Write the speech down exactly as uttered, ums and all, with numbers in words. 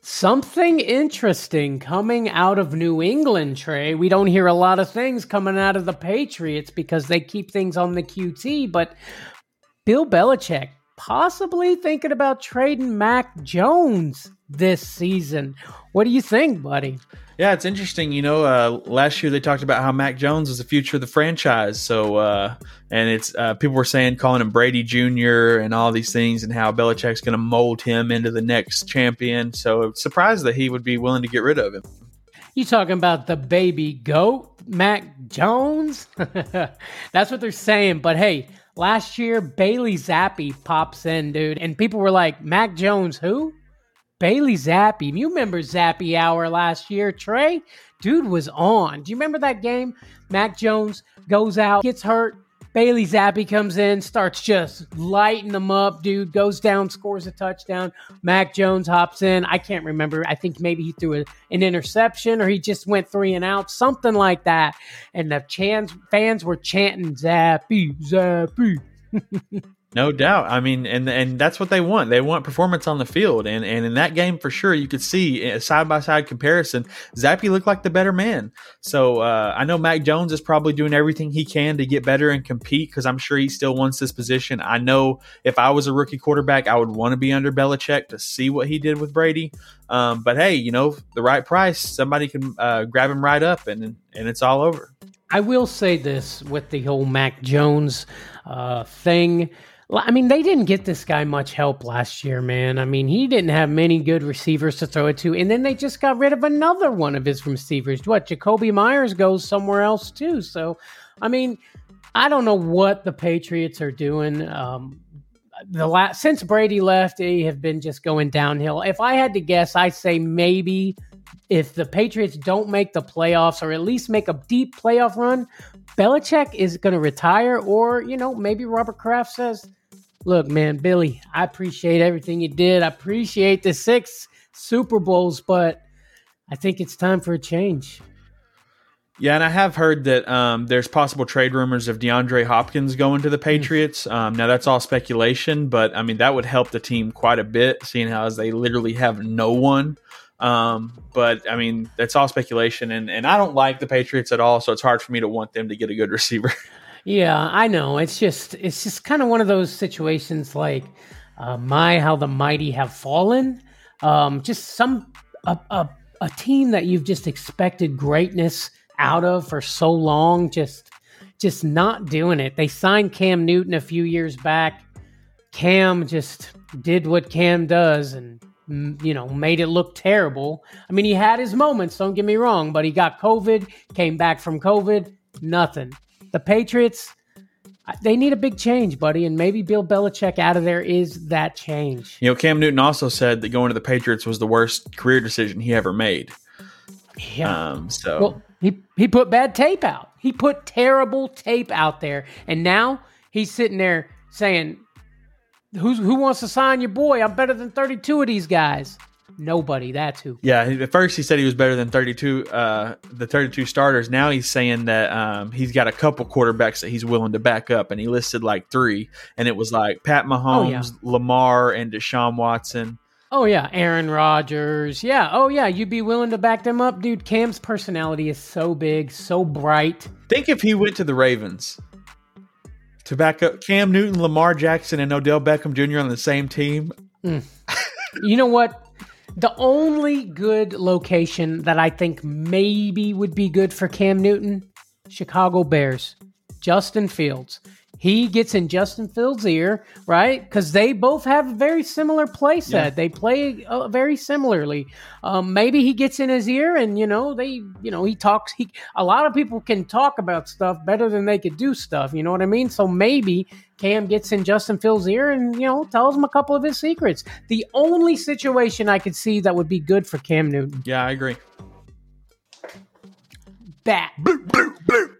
Something interesting coming out of New England, Trey. We don't hear a lot of things coming out of the Patriots because they keep things on the Q T, but Bill Belichick possibly thinking about trading Mac Jones this season. What do you think, buddy? Yeah, it's interesting. You know, uh, last year they talked about how Mac Jones was the future of the franchise. So, uh, and it's uh, people were saying calling him Brady Junior and all these things, and how Belichick's going to mold him into the next champion. So, it's surprised that he would be willing to get rid of him. You talking about the baby goat, Mac Jones? That's what they're saying. But hey, last year Bailey Zappi pops in, dude, and people were like, Mac Jones, who? Bailey Zappi. You remember Zappi Hour last year, Trey? Dude was on. Do you remember that game? Mac Jones goes out, gets hurt. Bailey Zappi comes in, starts just lighting them up, dude. Goes down, scores a touchdown. Mac Jones hops in. I can't remember. I think maybe he threw a, an interception or he just went three and out, something like that. And the chans, fans were chanting, Zappi, Zappi. No doubt. I mean, and and that's what they want. They want performance on the field. And and in that game, for sure, you could see a side-by-side comparison, Zappi looked like the better man. So uh, I know Mac Jones is probably doing everything he can to get better and compete because I'm sure he still wants this position. I know if I was a rookie quarterback, I would want to be under Belichick to see what he did with Brady. Um, but, hey, you know, the right price, somebody can uh, grab him right up, and and it's all over. I will say this with the whole Mac Jones uh, thing. I mean, they didn't get this guy much help last year, man. I mean, he didn't have many good receivers to throw it to. And then they just got rid of another one of his receivers. What, Jacoby Myers goes somewhere else too. So, I mean, I don't know what the Patriots are doing. Um, the last, since Brady left, they have been just going downhill. If I had to guess, I'd say maybe if the Patriots don't make the playoffs or at least make a deep playoff run, Belichick is going to retire. Or, you know, maybe Robert Kraft says, look, man, Billy, I appreciate everything you did. I appreciate the six Super Bowls, but I think it's time for a change. Yeah, and I have heard that um, there's possible trade rumors of DeAndre Hopkins going to the Patriots. Um, now, that's all speculation, but, I mean, that would help the team quite a bit, seeing how as they literally have no one. Um, but, I mean, that's all speculation, and, and I don't like the Patriots at all, so it's hard for me to want them to get a good receiver. Yeah, I know. It's just it's just kind of one of those situations like, uh, my, how the mighty have fallen. Um, just some a, a a team that you've just expected greatness out of for so long, just just not doing it. They signed Cam Newton a few years back. Cam just did what Cam does and, you know, made it look terrible. I mean, he had his moments, don't get me wrong, but he got COVID, came back from COVID, nothing. The Patriots, they need a big change, buddy, and maybe Bill Belichick out of there is that change. You know, Cam Newton also said that going to the Patriots was the worst career decision he ever made. Yeah. Um, so well, he he put bad tape out. He put terrible tape out there, and now he's sitting there saying, "Who's who wants to sign your boy? I'm better than thirty-two of these guys." Nobody. That's who. Yeah. At first, he said he was better than thirty-two, uh, the thirty-two starters. Now he's saying that um, he's got a couple quarterbacks that he's willing to back up, and he listed like three, and it was like Pat Mahomes, oh, yeah. Lamar, and Deshaun Watson. Oh yeah, Aaron Rodgers. Yeah. Oh yeah, you'd be willing to back them up, dude. Cam's personality is so big, so bright. Think if he went to the Ravens to back up Cam Newton, Lamar Jackson, and Odell Beckham Junior on the same team. Mm. You know what? The only good location that I think maybe would be good for Cam Newton, Chicago Bears, Justin Fields. He gets in Justin Fields' ear, right? Because they both have a very similar play set. Yeah. They play uh, very similarly. Um, maybe he gets in his ear and, you know, they, you know, he talks. He, a lot of people can talk about stuff better than they could do stuff. You know what I mean? So maybe Cam gets in Justin Fields' ear and, you know, tells him a couple of his secrets. The only situation I could see that would be good for Cam Newton. Yeah, I agree. That.